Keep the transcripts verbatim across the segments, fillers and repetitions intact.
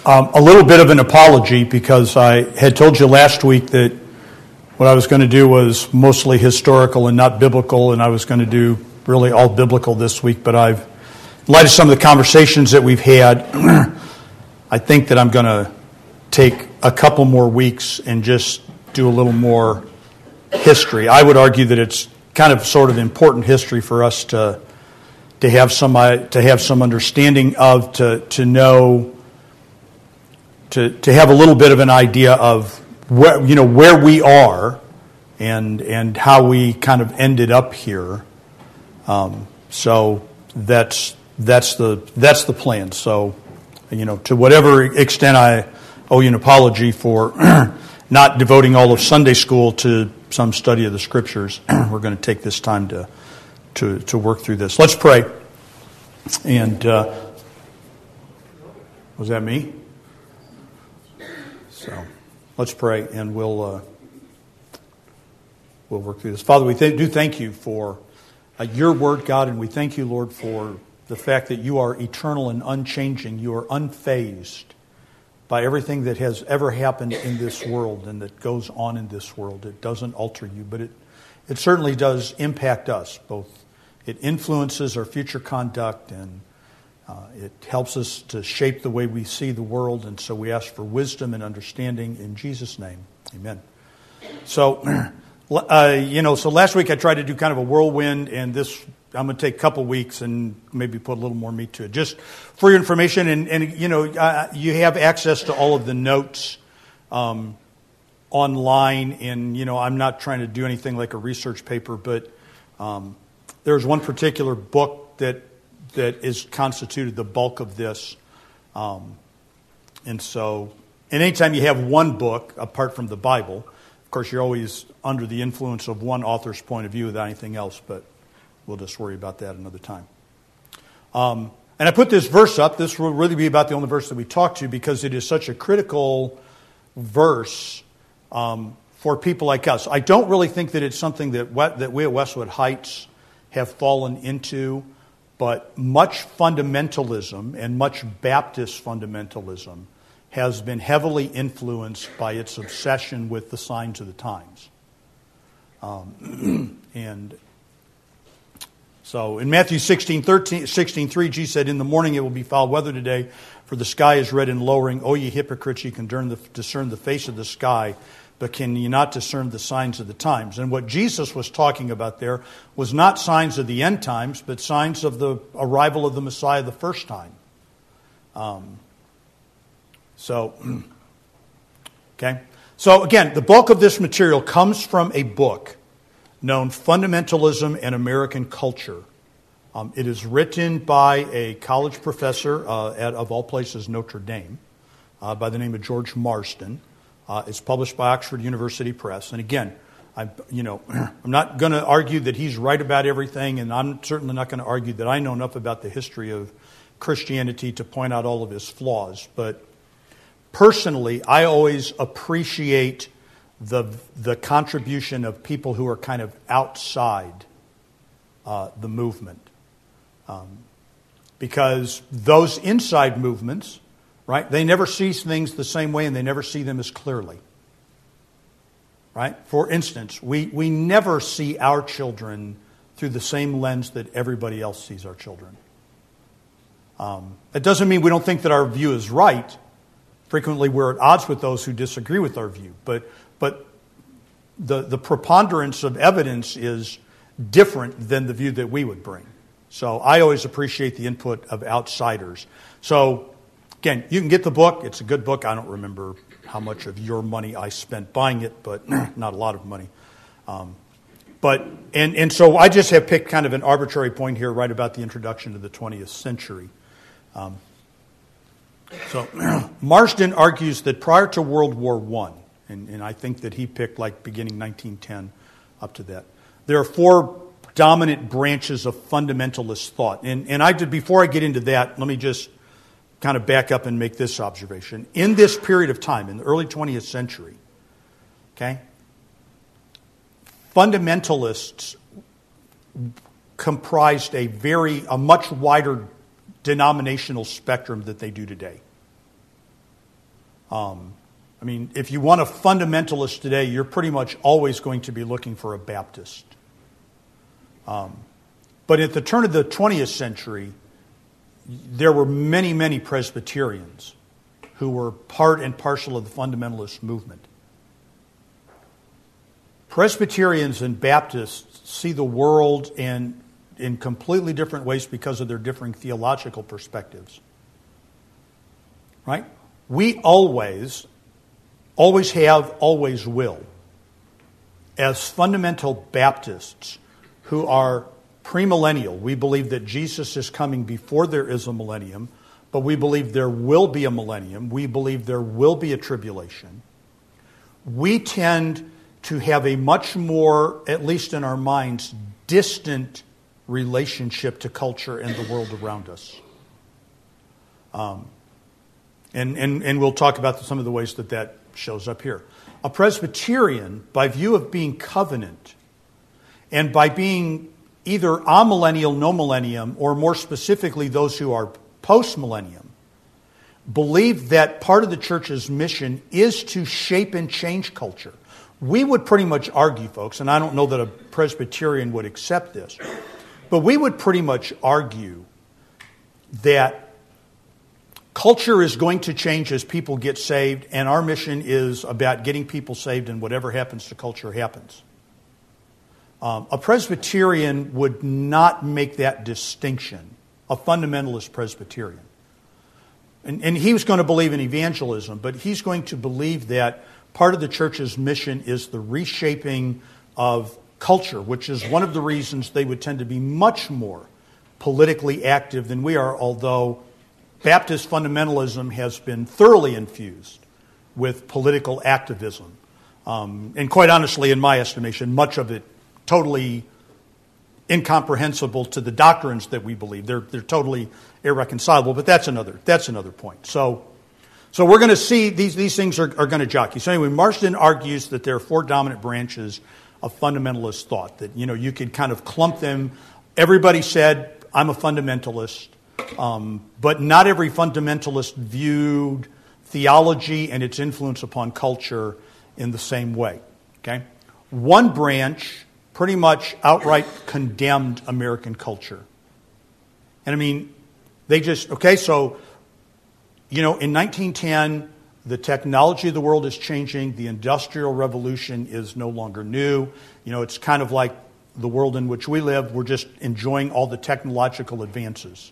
Um, a little bit of an apology because I had told you last week that what I was going to do was mostly historical and not biblical, and I was going to do really all biblical this week, but I've, in light of some of the conversations that we've had, I think that I'm going to take a couple more weeks and just do a little more history. I would argue that it's kind of sort of important history for us to to have some to have some understanding of, to to know, to to have a little bit of an idea of where, you know, where we are and and how we kind of ended up here. Um, so that's that's the that's the plan. So, you know, to whatever extent I owe you an apology for not devoting all of Sunday school to some study of the Scriptures, we're going to take this time to to to work through this. Let's pray. And uh, was that me? So let's pray, and we'll uh, we'll work through this. Father, we th- do thank you for uh, your word, God, and we thank you, Lord, for the fact that you are eternal and unchanging. You are unfazed by everything that has ever happened in this world and that goes on in this world. It doesn't alter you, but it, it certainly does impact us. Both it influences our future conduct, and uh, it helps us to shape the way we see the world. And so we ask for wisdom and understanding in Jesus' name. Amen. So, uh, you know, so last week I tried to do kind of a whirlwind, and this I'm going to take a couple weeks and maybe put a little more meat to it. Just for your information, and, and you know, uh, you have access to all of the notes um, online. And, you know, I'm not trying to do anything like a research paper, but um, there's one particular book that that is constituted the bulk of this. Um, and so, and anytime you have one book apart from the Bible, of course, you're always under the influence of one author's point of view without anything else, but we'll just worry about that another time. Um, and I put this verse up. This will really be about the only verse that we talk to, because it is such a critical verse um, for people like us. I don't really think that it's something that we, that we at Westwood Heights have fallen into, but much fundamentalism and much Baptist fundamentalism has been heavily influenced by its obsession with the signs of the times. Um, and So in Matthew sixteen, thirteen, sixteen three, Jesus said, "In the morning it will be foul weather today, for the sky is red and lowering. O ye hypocrites, ye can discern the, discern the face of the sky, but can ye not discern the signs of the times?" And what Jesus was talking about there was not signs of the end times, but signs of the arrival of the Messiah the first time. Um, so, okay. So again, the bulk of this material comes from a book known Fundamentalism and American Culture. Um, it is written by a college professor uh, at, of all places, Notre Dame, uh, by the name of George Marsden. Uh, it's published by Oxford University Press. And again, I'm, you know, I'm not going to argue that he's right about everything, and I'm certainly not going to argue that I know enough about the history of Christianity to point out all of his flaws. But personally, I always appreciate the the contribution of people who are kind of outside uh, the movement. Um, because those inside movements, right, they never see things the same way, and they never see them as clearly. Right? For instance, we, we never see our children through the same lens that everybody else sees our children. Um, it doesn't mean we don't think that our view is right. Frequently we're at odds with those who disagree with our view. But But the, the preponderance of evidence is different than the view that we would bring. So I always appreciate the input of outsiders. So, again, you can get the book. It's a good book. I don't remember how much of your money I spent buying it, but not a lot of money. Um, but and, and so I just have picked kind of an arbitrary point here right about the introduction to the twentieth century. Um, so Marsden argues that prior to World War One, And, and I think that he picked like beginning nineteen ten up to that, there are four dominant branches of fundamentalist thought. And, and I did, before I get into that, let me just kind of back up and make this observation. In this period of time, in the early twentieth century, okay, fundamentalists comprised a very, a much wider denominational spectrum that they do today. Um, I mean, if you want a fundamentalist today, you're pretty much always going to be looking for a Baptist. Um, but at the turn of the twentieth century, there were many, many Presbyterians who were part and parcel of the fundamentalist movement. Presbyterians and Baptists see the world in, in completely different ways because of their differing theological perspectives. Right? We always, always have, always will, as fundamental Baptists who are premillennial. We believe that Jesus is coming before there is a millennium, but we believe there will be a millennium. We believe there will be a tribulation. We tend to have a much more, at least in our minds, distant relationship to culture and the world around us. Um, and, and, and we'll talk about some of the ways that that shows up here. A Presbyterian, by view of being covenant, and by being either amillennial, no millennium, or more specifically those who are post-millennium, believe that part of the church's mission is to shape and change culture. We would pretty much argue, folks, and I don't know that a Presbyterian would accept this, but we would pretty much argue that culture is going to change as people get saved, and our mission is about getting people saved, and whatever happens to culture happens. Um, a Presbyterian would not make that distinction, a fundamentalist Presbyterian. And, and he was going to believe in evangelism, but he's going to believe that part of the church's mission is the reshaping of culture, which is one of the reasons they would tend to be much more politically active than we are, although Baptist fundamentalism has been thoroughly infused with political activism. Um, and quite honestly, in my estimation, much of it totally incomprehensible to the doctrines that we believe. They're they're totally irreconcilable, but that's another that's another point. So so we're going to see these these things are, are going to jockey. So anyway, Marsden argues that there are four dominant branches of fundamentalist thought, that, you know, you could kind of clump them. Everybody said, I'm a fundamentalist, um, but not every fundamentalist viewed theology and its influence upon culture in the same way. Okay? One branch pretty much outright condemned American culture. And I mean, they just, okay, so, you know, in nineteen ten, the technology of the world is changing. The Industrial Revolution is no longer new. You know, it's kind of like the world in which we live. We're just enjoying all the technological advances.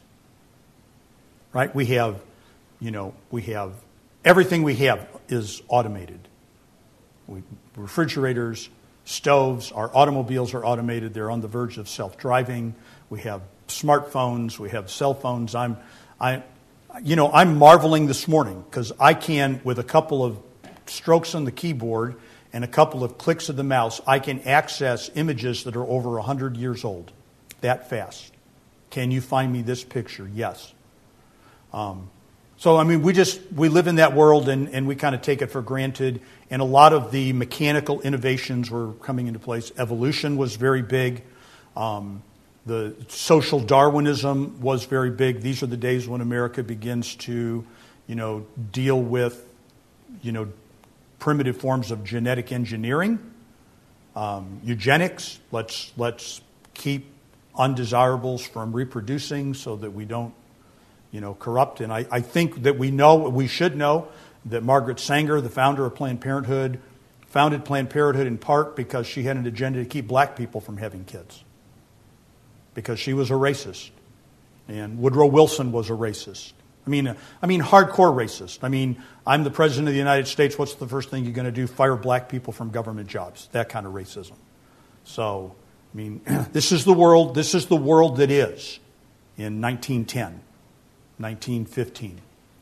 Right? We have, you know, we have, everything we have is automated. We, refrigerators, stoves, our automobiles are automated. They're on the verge of self-driving. We have smartphones. We have cell phones. I'm, I, you know, I'm marveling this morning because I can, with a couple of strokes on the keyboard and a couple of clicks of the mouse, I can access images that are over one hundred years old that fast. Can you find me this picture? Yes. Um, so, I mean, we just, we live in that world and, and we kind of take it for granted. And a lot of the mechanical innovations were coming into place. Evolution was very big. Um, the social Darwinism was very big. These are the days when America begins to, you know, deal with, you know, primitive forms of genetic engineering, um, eugenics. Let's let's keep undesirables from reproducing so that we don't, you know, corrupt. And I, I think that we know, we should know, that Margaret Sanger, the founder of Planned Parenthood, founded Planned Parenthood in part because she had an agenda to keep black people from having kids. Because she was a racist. And Woodrow Wilson was a racist. I mean, uh, I mean, hardcore racist. I mean, I'm the president of the United States. What's the first thing you're going to do? Fire black people from government jobs. That kind of racism. So, I mean, this is the world. This is the world that is in nineteen ten, nineteen fifteen.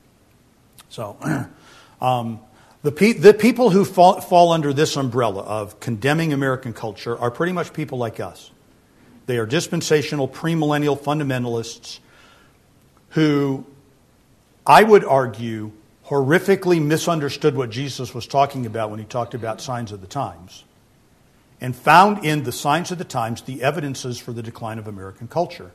So, um, the pe- the people who fall, fall under this umbrella of condemning American culture are pretty much people like us. They are dispensational, premillennial fundamentalists who, I would argue, horrifically misunderstood what Jesus was talking about when he talked about signs of the times, and found in the signs of the times the evidences for the decline of American culture.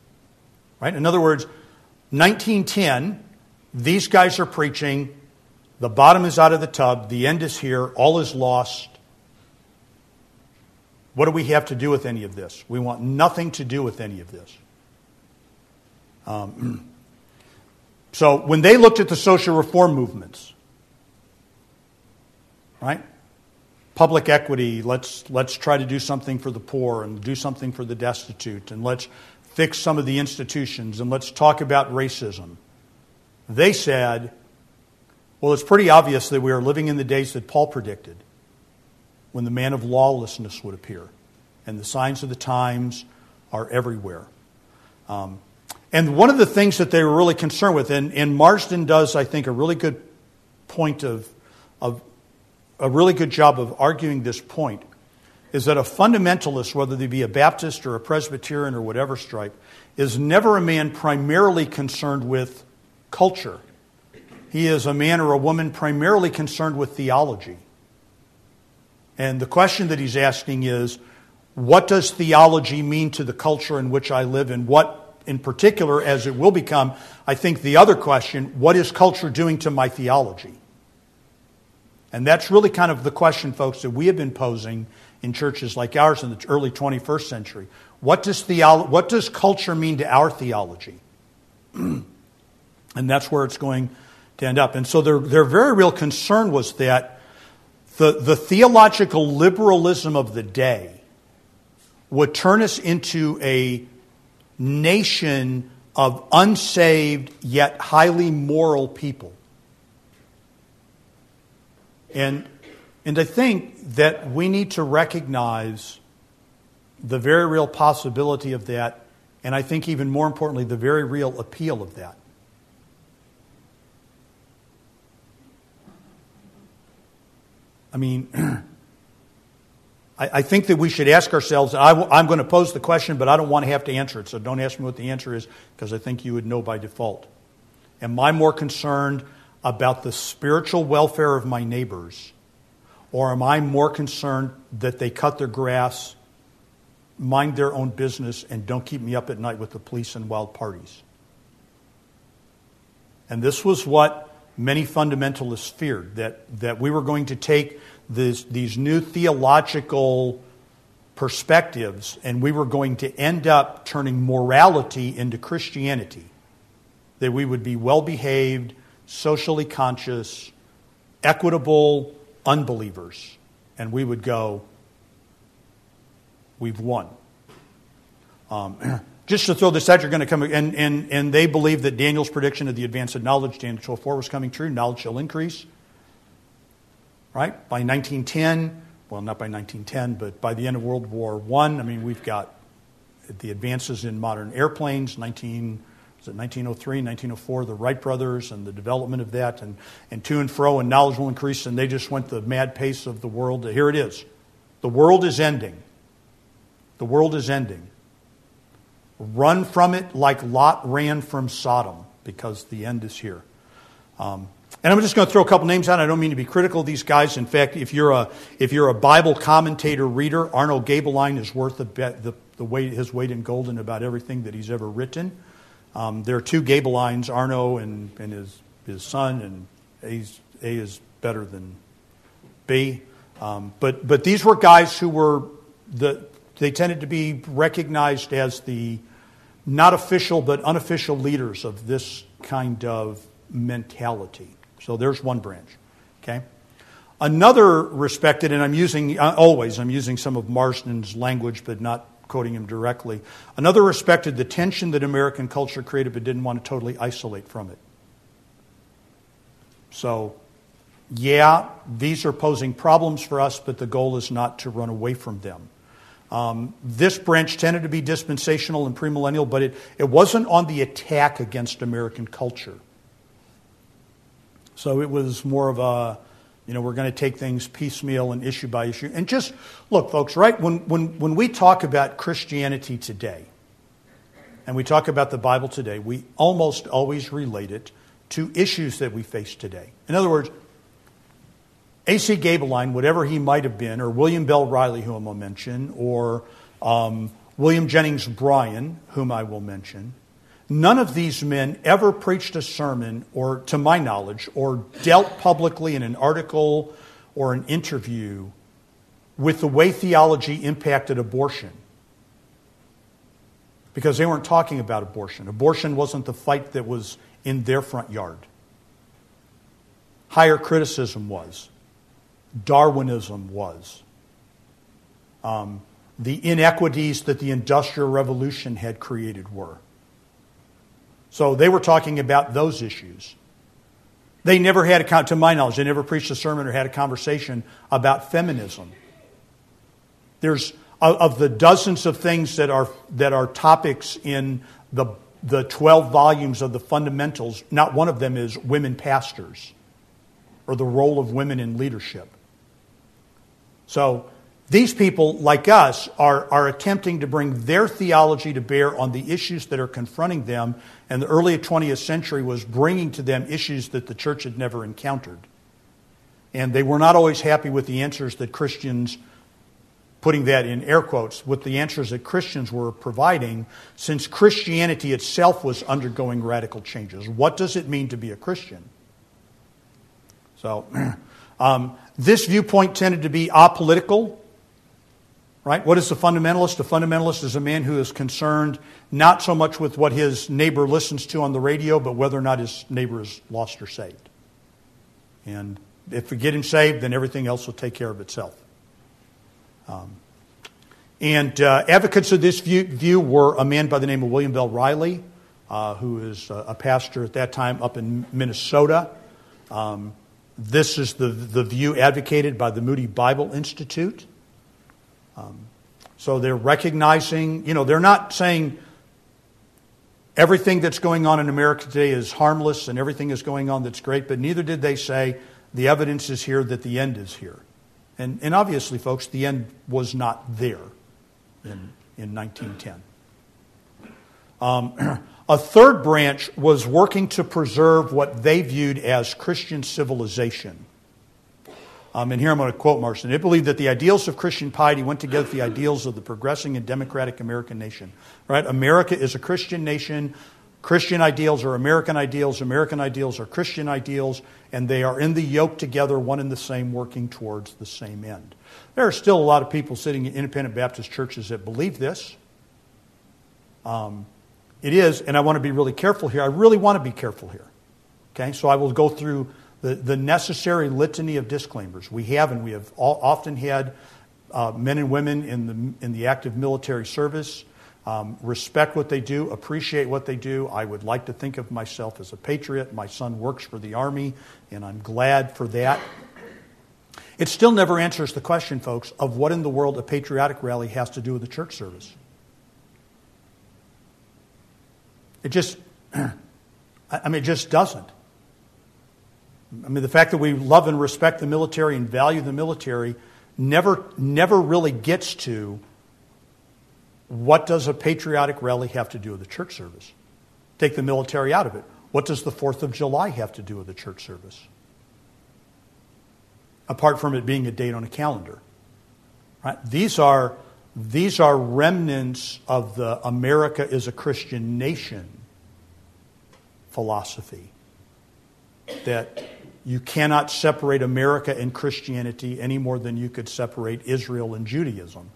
Right? In other words, nineteen ten, these guys are preaching The bottom is out of the tub. The end is here. All is lost. What do we have to do with any of this? We want nothing to do with any of this. Um, so when they looked at the social reform movements, right? Public equity, let's let's try to do something for the poor and do something for the destitute, and let's fix some of the institutions, and let's talk about racism. They said, well, it's pretty obvious that we are living in the days that Paul predicted, when the man of lawlessness would appear, and the signs of the times are everywhere. Um, and one of the things that they were really concerned with, and, and Marsden does, I think, a really good point of, of a really good job of arguing this point, is that a fundamentalist, whether they be a Baptist or a Presbyterian or whatever stripe, is never a man primarily concerned with culture. He is a man or a woman primarily concerned with theology. And the question that he's asking is, what does theology mean to the culture in which I live? And what, in particular, as it will become, I think the other question, what is culture doing to my theology? And that's really kind of the question, folks, that we have been posing in churches like ours in the early twenty-first century. What does theolo- what does culture mean to our theology? And that's where it's going to end up. And so their, their very real concern was that the, the theological liberalism of the day would turn us into a nation of unsaved yet highly moral people. And, and I think that we need to recognize the very real possibility of that, and I think even more importantly, the very real appeal of that. I mean, I, I think that we should ask ourselves, I w- I'm going to pose the question, but I don't want to have to answer it, so don't ask me what the answer is, because I think you would know by default. Am I more concerned about the spiritual welfare of my neighbors, or am I more concerned that they cut their grass, mind their own business, and don't keep me up at night with the police and wild parties? And this was what many fundamentalists feared, that, that we were going to take this, these new theological perspectives and we were going to end up turning morality into Christianity. That we would be well-behaved, socially conscious, equitable unbelievers. And we would go, we've won. Um, just to throw this out, you're going to come, and, and, and they believe that Daniel's prediction of the advance of knowledge, Daniel twelve four, was coming true. Knowledge shall increase. Right? By nineteen ten, well, not by nineteen ten, but by the end of World War One, I, I mean, we've got the advances in modern airplanes, nineteen was it nineteen oh three, nineteen oh four, the Wright brothers and the development of that, and, and to and fro, and knowledge will increase, and they just went the mad pace of the world. Here it is. The world is ending. The world is ending. Run from it like Lot ran from Sodom, because the end is here. Um, and I'm just going to throw a couple names out. I don't mean to be critical of these guys. In fact, if you're a if you're a Bible commentator reader, Arno Gaebelein is worth the, the, the weight, his weight in gold in about everything that he's ever written. Um, there are two Gaebeleins, Arno and, and his his son, and A's, A is better than B. Um, but but these were guys who were the they tended to be recognized as the not official but unofficial leaders of this kind of mentality. So there's one branch. Okay. Another respected, and I'm using uh, always I'm using some of Marsden's language, but not quoting him directly. Another respected the tension that American culture created, but didn't want to totally isolate from it. So, yeah, these are posing problems for us, but the goal is not to run away from them. Um, this branch tended to be dispensational and premillennial, but it, it wasn't on the attack against American culture. So it was more of a, you know, we're going to take things piecemeal and issue by issue. And just, look, folks, right, when, when, when we talk about Christianity today, and we talk about the Bible today, we almost always relate it to issues that we face today. In other words, A C Gaebelein, whatever he might have been, or William Bell Riley, whom I'll mention, or um, William Jennings Bryan, whom I will mention, None of these men ever preached a sermon, or to my knowledge, or dealt publicly in an article or an interview with the way theology impacted abortion. Because they weren't talking about abortion. Abortion wasn't the fight that was in their front yard. Higher criticism was. Darwinism was. Um, the inequities that the Industrial Revolution had created were. So they were talking about those issues. They never had, a, to my knowledge, they never preached a sermon or had a conversation about feminism. There's, of the dozens of things that are that are topics in the the twelve volumes of the fundamentals, not one of them is women pastors or the role of women in leadership. So these people, like us, are, are attempting to bring their theology to bear on the issues that are confronting them, and the early twentieth century was bringing to them issues that the church had never encountered. And they were not always happy with the answers that Christians, putting that in air quotes, with the answers that Christians were providing, since Christianity itself was undergoing radical changes. What does it mean to be a Christian? So, um, this viewpoint tended to be apolitical. Right? What is the fundamentalist? A fundamentalist is a man who is concerned not so much with what his neighbor listens to on the radio, but whether or not his neighbor is lost or saved. And if we get him saved, then everything else will take care of itself. Um, and uh, advocates of this view, view were a man by the name of William Bell Riley, uh, who is a, a pastor at that time up in Minnesota. Um, this is the, the view advocated by the Moody Bible Institute. Um, so they're recognizing, you know, they're not saying everything that's going on in America today is harmless and everything is going on that's great, but neither did they say the evidence is here that the end is here. And, and obviously, folks, the end was not there in, in nineteen ten. Um, a third branch was working to preserve what they viewed as Christian civilization. Um, and here I'm going to quote Marston. They believed that the ideals of Christian piety went together with the ideals of the progressing and democratic American nation. Right? America is a Christian nation. Christian ideals are American ideals. American ideals are Christian ideals. And they are in the yoke together, one and the same, working towards the same end. There are still a lot of people sitting in independent Baptist churches that believe this. Um, it is, and I want to be really careful here. I really want to be careful here. Okay, so I will go through The, the necessary litany of disclaimers. We have, and we have all, often had uh, men and women in the in the active military service um, respect what they do, appreciate what they do. I would like to think of myself as a patriot. My son works for the Army, and I'm glad for that. It still never answers the question, folks, of what in the world a patriotic rally has to do with the church service. It just, I mean, it just doesn't. I mean, the fact that we love and respect the military and value the military never, never really gets to what does a patriotic rally have to do with the church service? Take the military out of it. What does the fourth of July have to do with the church service? Apart from it being a date on a calendar. Right? These are, these are remnants of the America is a Christian nation philosophy. That you cannot separate America and Christianity any more than you could separate Israel and Judaism.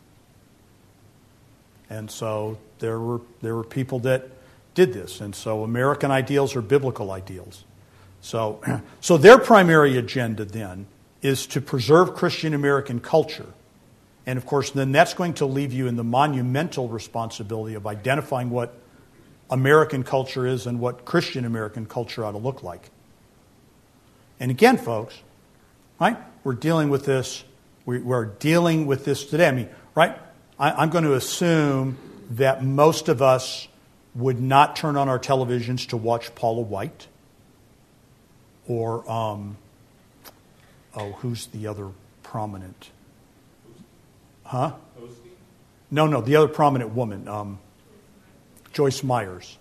And so there were there were people that did this. And so American ideals are biblical ideals. So, so their primary agenda then is to preserve Christian American culture. And of course, then that's going to leave you in the monumental responsibility of identifying what American culture is and what Christian American culture ought to look like. And again, folks, right? We're dealing with this. We're dealing with this today. I mean, right? I'm going to assume that most of us would not turn on our televisions to watch Paula White or, um, oh, who's the other prominent? Huh? No, no, the other prominent woman, um, Joyce Myers.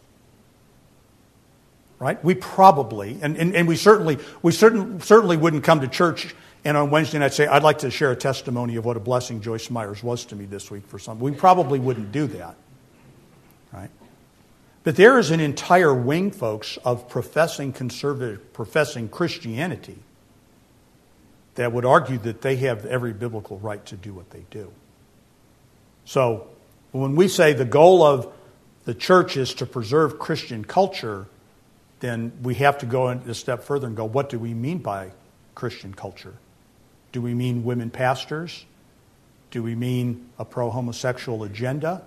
Right? We probably, and, and, and we certainly we certain, certainly wouldn't come to church and on Wednesday night say, I'd like to share a testimony of what a blessing Joyce Myers was to me this week for some. We probably wouldn't do that. Right? But there is an entire wing, folks, of professing conservative, professing Christianity that would argue that they have every biblical right to do what they do. So when we say the goal of the church is to preserve Christian culture, then we have to go a step further and go, what do we mean by Christian culture? Do we mean women pastors? Do we mean a pro-homosexual agenda?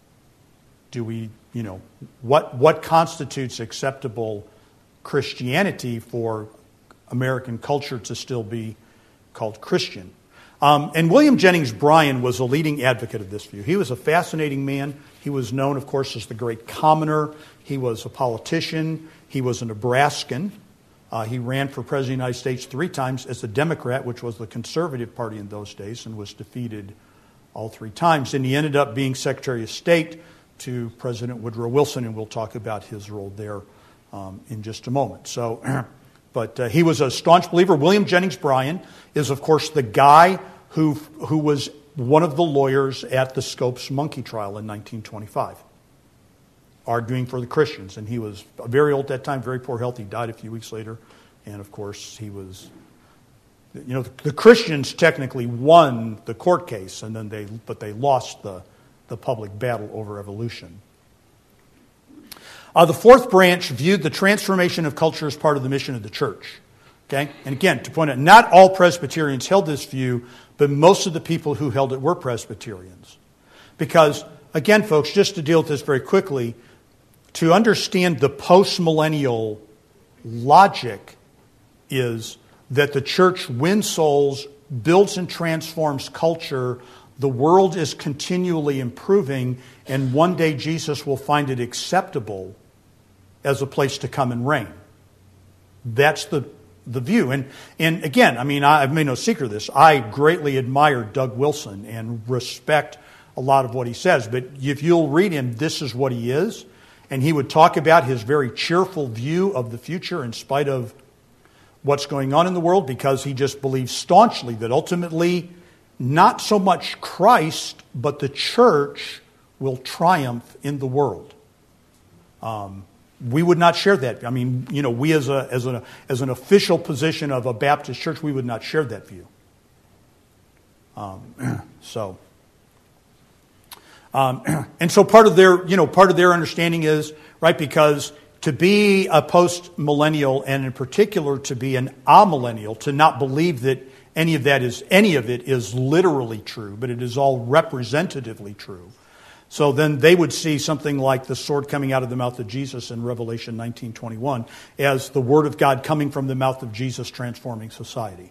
Do we, you know, what what constitutes acceptable Christianity for American culture to still be called Christian? Um, and William Jennings Bryan was a leading advocate of this view. He was a fascinating man. He was known, of course, as the great commoner. He was a politician. He was a Nebraskan. Uh, he ran for president of the United States three times as a Democrat, which was the conservative party in those days, and was defeated all three times. And he ended up being Secretary of State to President Woodrow Wilson, and we'll talk about his role there um, in just a moment. So, but uh, he was a staunch believer. William Jennings Bryan is, of course, the guy who who was one of the lawyers at the Scopes monkey trial in nineteen twenty-five, arguing for the Christians. And he was very old at that time, very poor health. He died a few weeks later. And, of course, he was, you know, the, the Christians technically won the court case, and then they, but they lost the, the public battle over evolution. Uh, the fourth branch viewed the transformation of culture as part of the mission of the church. Okay? And again, to point out, not all Presbyterians held this view, but most of the people who held it were Presbyterians. Because, again, folks, just to deal with this very quickly, to understand the post-millennial logic is that the church wins souls, builds and transforms culture, the world is continually improving, and one day Jesus will find it acceptable as a place to come and reign. That's the the view. And and again, I mean, I've made no secret of this. I greatly admire Doug Wilson and respect a lot of what he says. But if you'll read him, this is what he is. And he would talk about his very cheerful view of the future in spite of what's going on in the world, because he just believes staunchly that ultimately not so much Christ, but the church will triumph in the world. Um, we would not share that. I mean, you know, we as a as an as an official position of a Baptist church, we would not share that view. Um, so, um, and so part of their you know part of their understanding is right because to be a post-millennial, and in particular to be an amillennial, to not believe that any of that is any of it is literally true, but it is all representatively true. So then they would see something like the sword coming out of the mouth of Jesus in Revelation nineteen twenty-one as the word of God coming from the mouth of Jesus transforming society.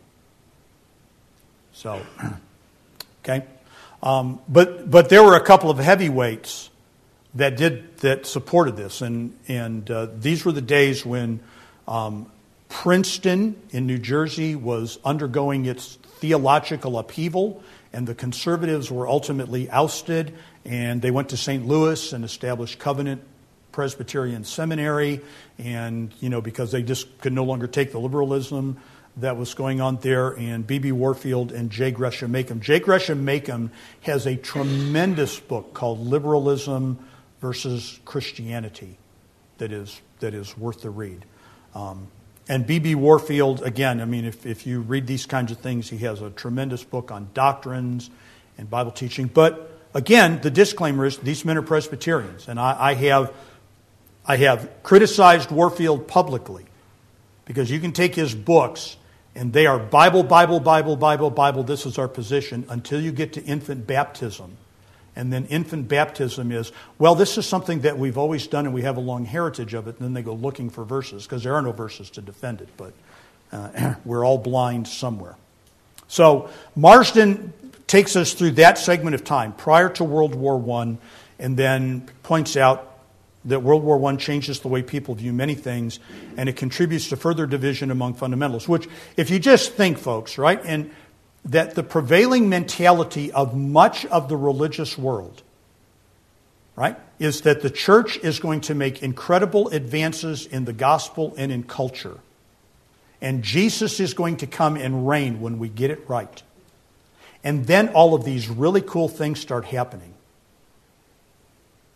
So, okay. Um, but but there were a couple of heavyweights that did that supported this, and and uh, these were the days when um, Princeton in New Jersey was undergoing its theological upheaval, and the conservatives were ultimately ousted, and they went to Saint Louis and established Covenant Presbyterian Seminary, and you know because they just could no longer take the liberalism that was going on there, and B B Warfield and J. Gresham Machen. J. Gresham Machen has a tremendous book called Liberalism versus Christianity that is that is worth the read. Um, and B B Warfield, again, I mean, if, if you read these kinds of things, he has a tremendous book on doctrines and Bible teaching. But again, the disclaimer is these men are Presbyterians, and I, I have I have criticized Warfield publicly because you can take his books and they are Bible, Bible, Bible, Bible, Bible. This is our position until you get to infant baptism. And then infant baptism is, well, this is something that we've always done and we have a long heritage of it. And then they go looking for verses because there are no verses to defend it. But uh, we're all blind somewhere. So Marsden takes us through that segment of time prior to World War One, and then points out that World War One changes the way people view many things, and it contributes to further division among fundamentalists. Which, if you just think, folks, right, and that the prevailing mentality of much of the religious world, right, is that the church is going to make incredible advances in the gospel and in culture. And Jesus is going to come and reign when we get it right. And then all of these really cool things start happening.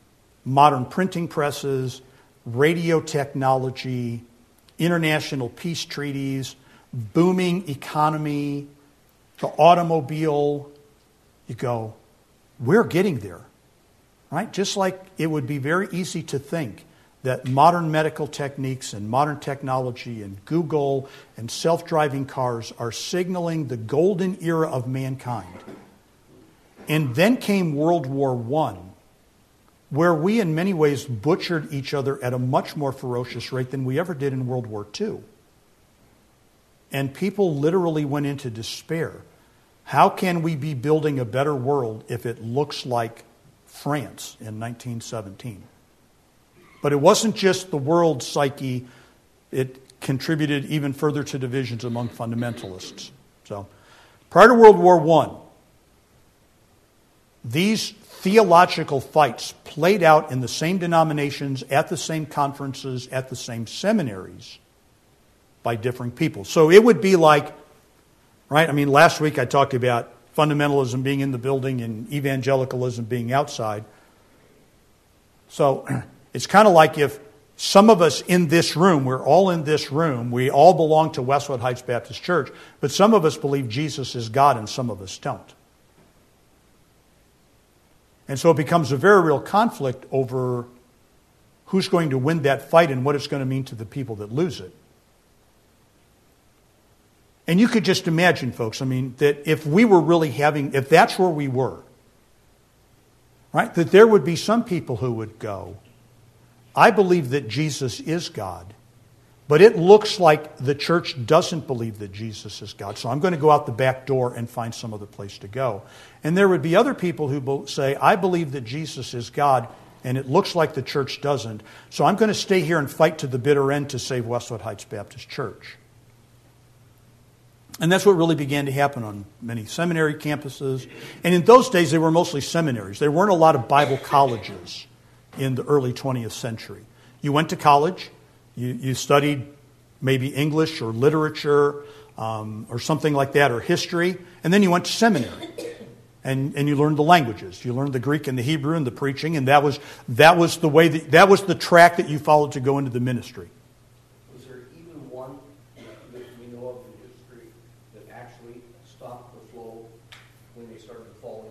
modern printing presses, radio technology, international peace treaties, booming economy, the automobile. You go, we're getting there, right? Just like it would be very easy to think that modern medical techniques and modern technology and Google and self-driving cars are signaling the golden era of mankind. And then came World War One, where we in many ways butchered each other at a much more ferocious rate than we ever did in World War Two. And people literally went into despair. How can we be building a better world if it looks like France in nineteen seventeen? But it wasn't just the world psyche. It contributed even further to divisions among fundamentalists. So, prior to World War One, these theological fights played out in the same denominations, at the same conferences, at the same seminaries, by different people. So it would be like, right? I mean, last week I talked about fundamentalism being in the building and evangelicalism being outside. So it's kind of like if some of us in this room, we're all in this room, we all belong to Westwood Heights Baptist Church, but some of us believe Jesus is God and some of us don't. And so it becomes a very real conflict over who's going to win that fight and what it's going to mean to the people that lose it. And you could just imagine, folks, I mean, that if we were really having, if that's where we were, right, that there would be some people who would go, I believe that Jesus is God, but it looks like the church doesn't believe that Jesus is God, so I'm going to go out the back door and find some other place to go. And there would be other people who say, I believe that Jesus is God, and it looks like the church doesn't, so I'm going to stay here and fight to the bitter end to save Westwood Heights Baptist Church. And that's what really began to happen on many seminary campuses. And in those days, they were mostly seminaries. There weren't a lot of Bible colleges in the early twentieth century. You went to college, you, you studied maybe English or literature um, or something like that, or history, and then you went to seminary. And, and you learned the languages. You learned the Greek and the Hebrew and the preaching, and that was that was the way that, that was the track that you followed to go into the ministry. Was there even one that we know of in history that actually stopped the flow when they started falling?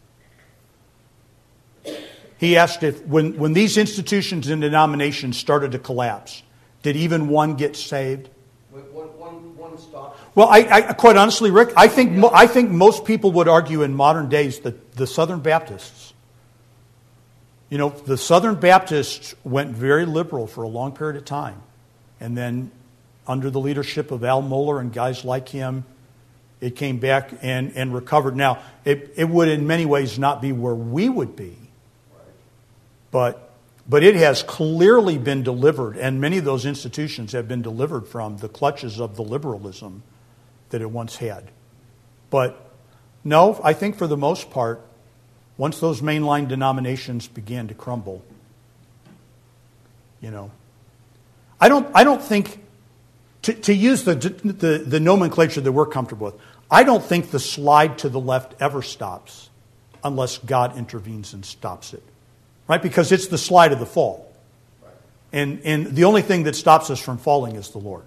He asked if, when, when these institutions and denominations started to collapse, did even one get saved? One, one, one stopped. Well, I, I quite honestly, Rick, I think mo- I think most people would argue in modern days that the Southern Baptists, you know, the Southern Baptists went very liberal for a long period of time, and then under the leadership of Al Mohler and guys like him, it came back and, and recovered. Now, it, it would in many ways not be where we would be. But but it has clearly been delivered, and many of those institutions have been delivered from the clutches of the liberalism that it once had. But no, I think for the most part, once those mainline denominations began to crumble, you know, I don't I don't think, to, to use the, the the nomenclature that we're comfortable with, I don't think the slide to the left ever stops unless God intervenes and stops it. Right? Because it's the slide of the fall. Right. And and the only thing that stops us from falling is the Lord.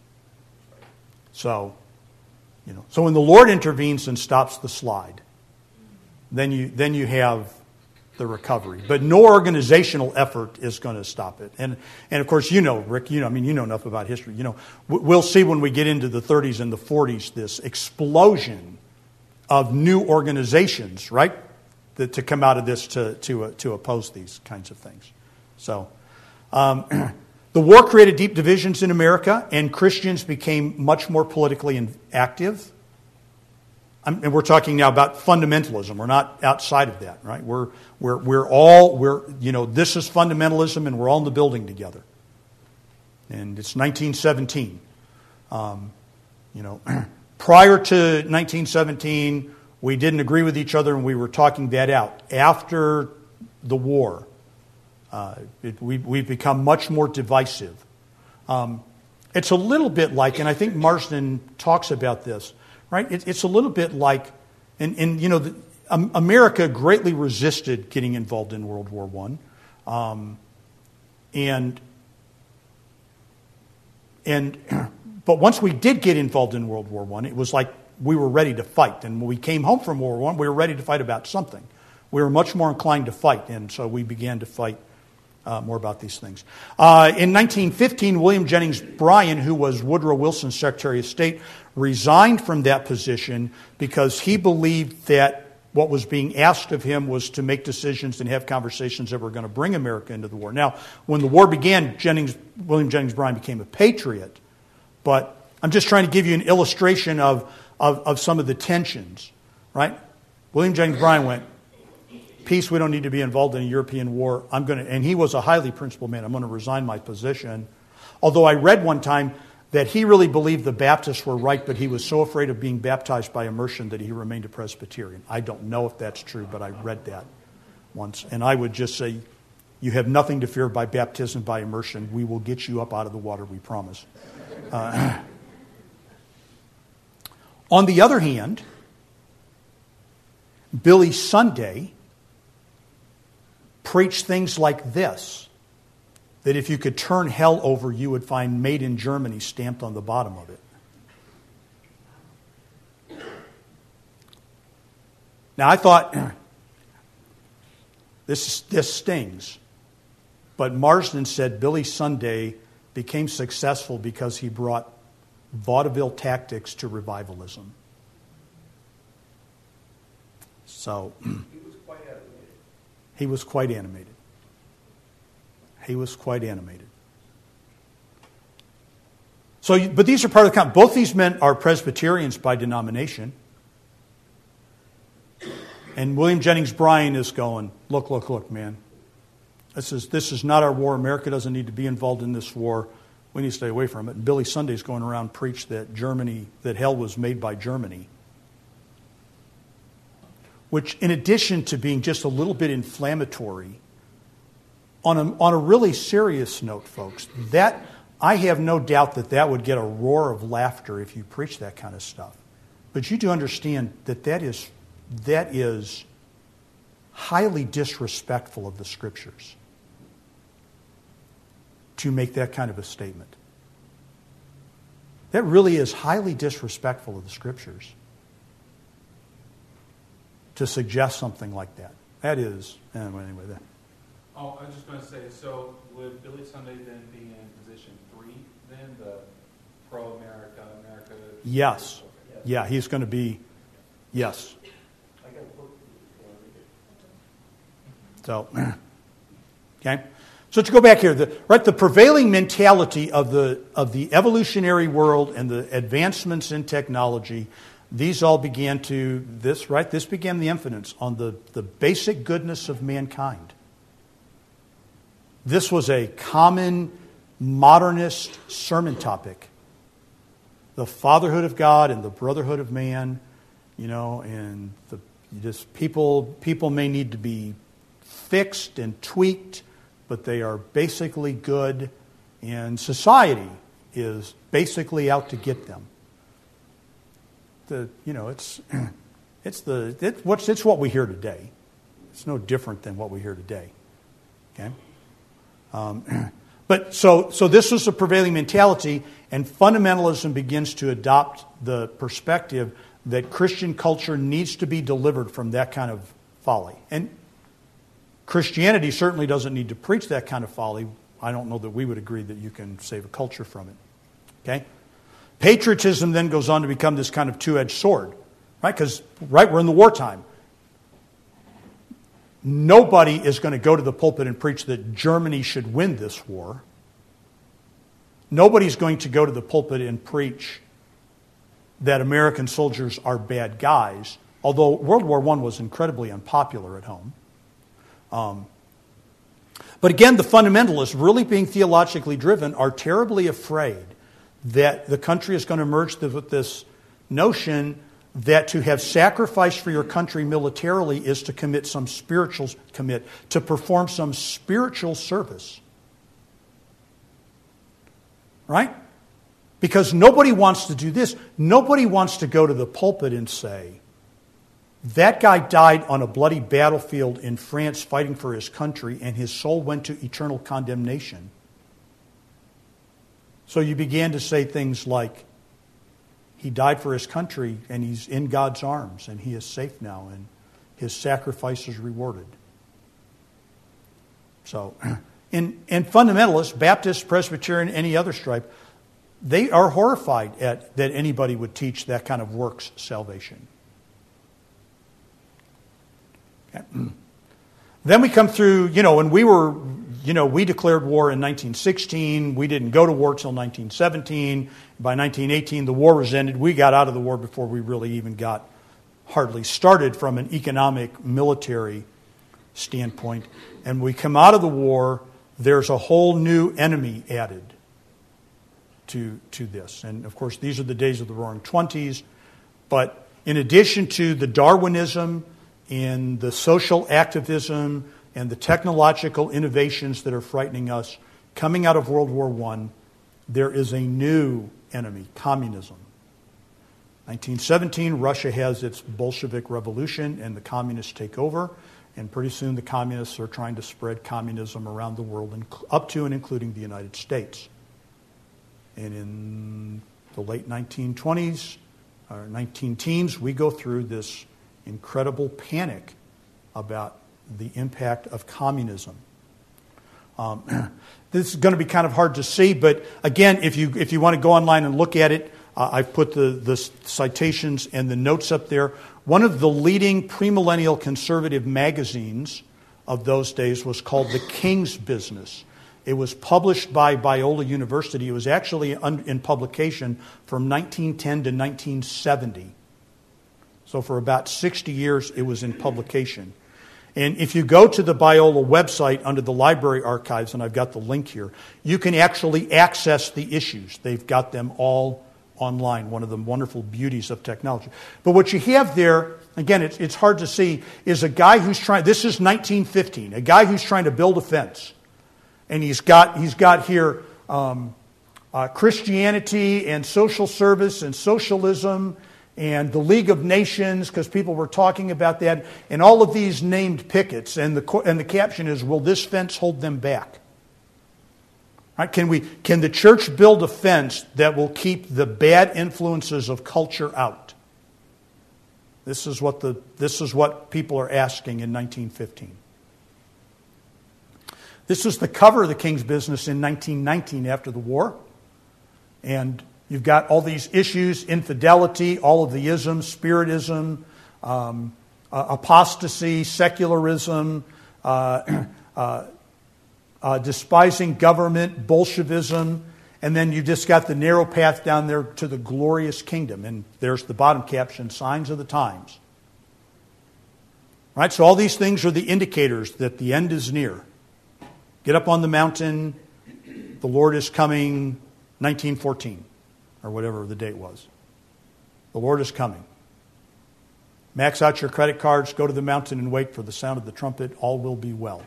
So, you know, so when the Lord intervenes and stops the slide, then you then you have the recovery. But no organizational effort is going to stop it. And and of course, you know, Rick, you know, I mean, you know enough about history. You know, we'll see when we get into the thirties and the forties this explosion of new organizations, right? That, to come out of this to to uh, to oppose these kinds of things. So, um, the war created deep divisions in America, and Christians became much more politically in, active. I'm, and we're talking now about fundamentalism. We're not outside of that, right? We're we're we're all we're you know this is fundamentalism, and we're all in the building together. And it's nineteen seventeen. Um, you know, prior to nineteen seventeen. We didn't agree with each other, and we were talking that out. After the war, uh, it, we, we've become much more divisive. Um, it's a little bit like, and I think Marsden talks about this, right? It, it's a little bit like, and, and you know, the, um, America greatly resisted getting involved in World War One. Um, and and but once we did get involved in World War One, it was like we were ready to fight. And when we came home from World War One, we were ready to fight about something. We were much more inclined to fight, and so we began to fight uh, more about these things. Uh, in nineteen fifteen, William Jennings Bryan, who was Woodrow Wilson's Secretary of State, resigned from that position because he believed that what was being asked of him was to make decisions and have conversations that were going to bring America into the war. Now, when the war began, Jennings, William Jennings Bryan became a patriot, but I'm just trying to give you an illustration of, of, of some of the tensions, right? William Jennings Bryan went, peace, we don't need to be involved in a European war. I'm going to, and he was a highly principled man. I'm going to resign my position. Although I read one time that he really believed the Baptists were right, but he was so afraid of being baptized by immersion that he remained a Presbyterian. I don't know if that's true, but I read that once. And I would just say, you have nothing to fear by baptism by immersion. We will get you up out of the water, we promise. Uh, on the other hand, Billy Sunday preached things like this, that if you could turn hell over, you would find "Made in Germany" stamped on the bottom of it. Now, I thought, this, this stings. But Marsden said Billy Sunday became successful because he brought vaudeville tactics to revivalism. So, He was quite animated. He was quite animated. He was quite animated. So, but these are part of the count. Both these men are Presbyterians by denomination. And William Jennings Bryan is going, look, look, look, man. This is, this is not our war. America doesn't need to be involved in this war. We need to stay away from it. And Billy Sunday's going around preached that Germany, that hell was made by Germany. Which, in addition to being just a little bit inflammatory, on a, on a really serious note, folks, that I have no doubt that that would get a roar of laughter if you preach that kind of stuff. But you do understand that that is, that is highly disrespectful of the Scriptures to make that kind of a statement. That really is highly disrespectful of the Scriptures to suggest something like that. That is, anyway, anyway that. Oh, I was just going to say, so would Billy Sunday then be in position three then, the pro-America, America? Yes. Yeah, he's going to be, yes. So, okay. So to go back here, the, right, the prevailing mentality of the of the evolutionary world and the advancements in technology, these all began to, this, right, this began the emphasis on the, the basic goodness of mankind. This was a common modernist sermon topic. The fatherhood of God and the brotherhood of man, you know, and the just people people may need to be fixed and tweaked, but they are basically good, and society is basically out to get them. The you know it's it's the it, what's it's what we hear today. It's no different than what we hear today. Okay. Um, but so so this was the prevailing mentality, and fundamentalism begins to adopt the perspective that Christian culture needs to be delivered from that kind of folly. And Christianity certainly doesn't need to preach that kind of folly. I don't know that we would agree that you can save a culture from it. Okay? Patriotism then goes on to become this kind of two-edged sword, right? Because, right, we're in the wartime. Nobody is going to go to the pulpit and preach that Germany should win this war. Nobody's going to go to the pulpit and preach that American soldiers are bad guys, although World War One was incredibly unpopular at home. Um, but again, the fundamentalists, really being theologically driven, are terribly afraid that the country is going to emerge with this notion that to have sacrificed for your country militarily is to commit some spiritual commit, to perform some spiritual service. Right? Because nobody wants to do this. Nobody wants to go to the pulpit and say, That guy died on a bloody battlefield in France fighting for his country, and his soul went to eternal condemnation. So you began to say things like, he died for his country, and he's in God's arms, and he is safe now, and his sacrifice is rewarded. So, in, in fundamentalists, Baptist, Presbyterian, any other stripe, they are horrified at that anybody would teach that kind of works salvation. Okay. Then we come through, you know, when we were, you know, we declared war in nineteen sixteen. We didn't go to war till nineteen seventeen. By nineteen eighteen, the war was ended. We got out of the war before we really even got hardly started from an economic, military standpoint. And we come out of the war, there's a whole new enemy added to, to this. And, of course, these are the days of the Roaring Twenties. But in addition to the Darwinism and the social activism and the technological innovations that are frightening us, coming out of World War One, there is a new enemy, communism. nineteen seventeen, Russia has its Bolshevik revolution and the communists take over. And pretty soon the communists are trying to spread communism around the world, up to and including the United States. And in the late nineteen twenties, or nineteen teens, we go through this incredible panic about the impact of communism. Um, this is going to be kind of hard to see, but again, if you if you want to go online and look at it, uh, I've put the, the citations and the notes up there. One of the leading premillennial conservative magazines of those days was called The King's Business. It was published by Biola University. It was actually in publication from nineteen ten to nineteen seventy. So for about sixty years, it was in publication. And if you go to the Biola website under the library archives, and I've got the link here, you can actually access the issues. They've got them all online, one of the wonderful beauties of technology. But what you have there, again, it's, it's hard to see, is a guy who's trying, this is nineteen fifteen, a guy who's trying to build a fence. And he's got, he's got here um, uh, Christianity and social service and socialism and the League of Nations, because people were talking about that, and all of these named pickets, and the and the caption is, will this fence hold them back? Right? Can we can the church build a fence that will keep the bad influences of culture out? This is what the this is what people are asking in nineteen fifteen. This is the cover of the King's Business in nineteen nineteen after the war. And you've got all these issues, infidelity, all of the isms, spiritism, um, uh, apostasy, secularism, uh, uh, uh, despising government, Bolshevism, and then you've just got the narrow path down there to the glorious kingdom. And there's the bottom caption, Signs of the Times. Right? So all these things are the indicators that the end is near. Get up on the mountain, the Lord is coming, nineteen fourteen. Or whatever the date was. The Lord is coming. Max out your credit cards, go to the mountain and wait for the sound of the trumpet. All will be well.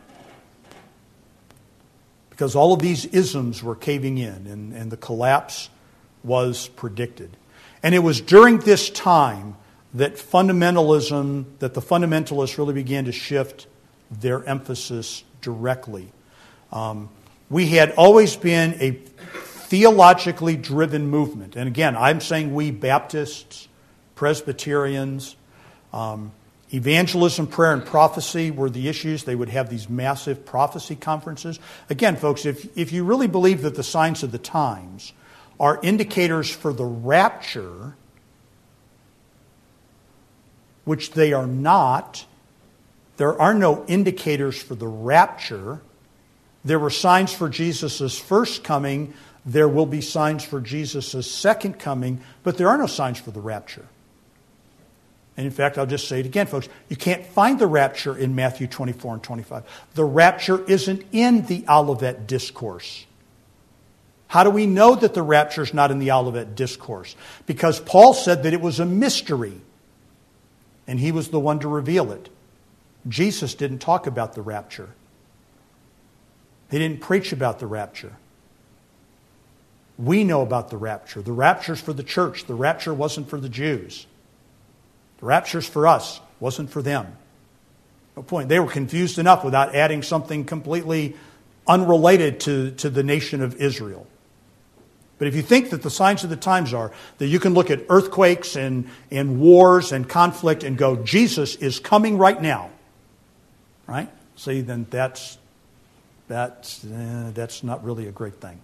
Because all of these isms were caving in, and, and the collapse was predicted. And it was during this time that fundamentalism, that the fundamentalists really began to shift their emphasis directly. Um, we had always been a theologically driven movement. And again, I'm saying we Baptists, Presbyterians, um, evangelism, prayer, and prophecy were the issues. They would have these massive prophecy conferences. Again, folks, if, if you really believe that the signs of the times are indicators for the rapture, which they are not, there are no indicators for the rapture. There were signs for Jesus' first coming. There will be signs for Jesus' second coming, but there are no signs for the rapture. And in fact, I'll just say it again, folks. You can't find the rapture in Matthew twenty-four and twenty-five. The rapture isn't in the Olivet Discourse. How do we know that the rapture is not in the Olivet Discourse? Because Paul said that it was a mystery, and he was the one to reveal it. Jesus didn't talk about the rapture. He didn't preach about the rapture. We know about the rapture. The rapture's for the church. The rapture wasn't for the Jews. The rapture's for us. wasn't for them. No point. They were confused enough without adding something completely unrelated to, to the nation of Israel. But if you think that the signs of the times are that you can look at earthquakes and, and wars and conflict and go, Jesus is coming right now, right? See, then that's, that's, eh, that's not really a great thing.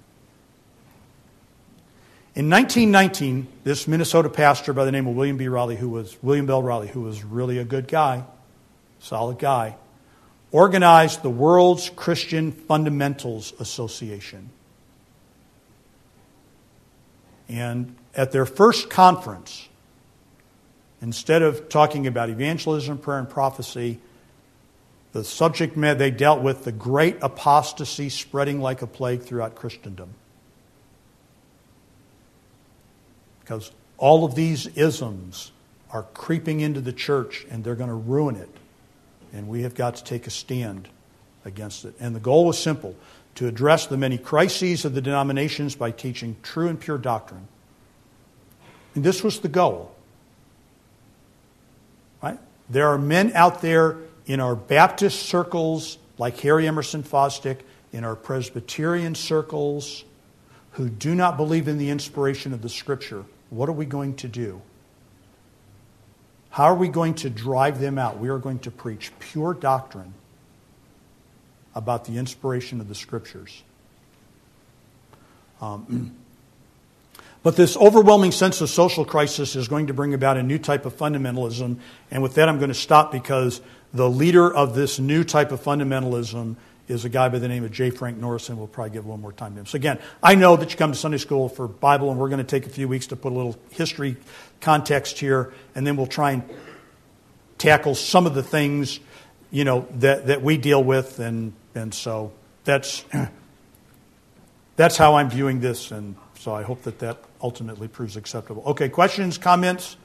In nineteen nineteen, this Minnesota pastor by the name of William B. Riley, who was William Bell Riley, who was really a good guy, solid guy, organized the World's Christian Fundamentals Association. And at their first conference, instead of talking about evangelism, prayer, and prophecy, the subject matter, they dealt with the great apostasy spreading like a plague throughout Christendom. Because all of these isms are creeping into the church and they're going to ruin it. And we have got to take a stand against it. And the goal was simple: to address the many crises of the denominations by teaching true and pure doctrine. And this was the goal. Right? There are men out there in our Baptist circles, like Harry Emerson Fosdick, in our Presbyterian circles, who do not believe in the inspiration of the Scripture. What are we going to do? How are we going to drive them out? We are going to preach pure doctrine about the inspiration of the Scriptures. Um, but this overwhelming sense of social crisis is going to bring about a new type of fundamentalism. And with that, I'm going to stop, because the leader of this new type of fundamentalism is a guy by the name of J. Frank Norris, and we'll probably give a little more time to him. So again, I know that you come to Sunday school for Bible, and we're going to take a few weeks to put a little history context here, and then we'll try and tackle some of the things, you know, that, that we deal with, and and so that's that's how I'm viewing this, and so I hope that that ultimately proves acceptable. Okay, questions, comments?